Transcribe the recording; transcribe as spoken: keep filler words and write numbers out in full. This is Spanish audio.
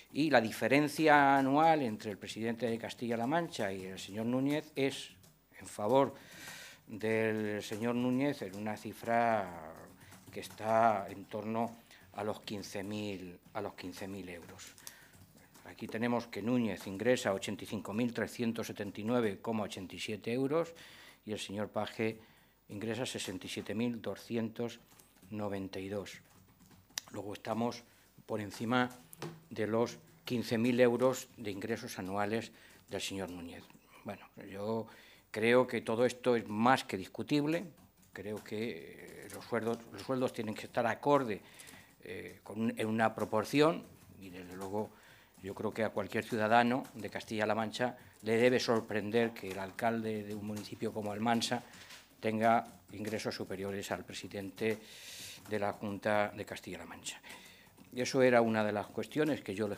Y la diferencia anual entre el presidente de Castilla-La Mancha y el señor Núñez es en favor del señor Núñez en una cifra que está en torno a los quince mil a los quince mil euros. Aquí tenemos que Núñez ingresa ochenta y cinco mil trescientos setenta y nueve coma ochenta y siete euros y el señor Page ingresa sesenta y siete mil doscientos noventa y dos. Luego estamos por encima de los quince mil euros de ingresos anuales del señor Núñez. Bueno, yo creo que todo esto es más que discutible. Creo que los sueldos, los sueldos tienen que estar acorde eh, con, en una proporción y, desde luego, yo creo que a cualquier ciudadano de Castilla-La Mancha le debe sorprender que el alcalde de un municipio como Almansa tenga ingresos superiores al presidente de la Junta de Castilla-La Mancha. Y eso era una de las cuestiones que yo les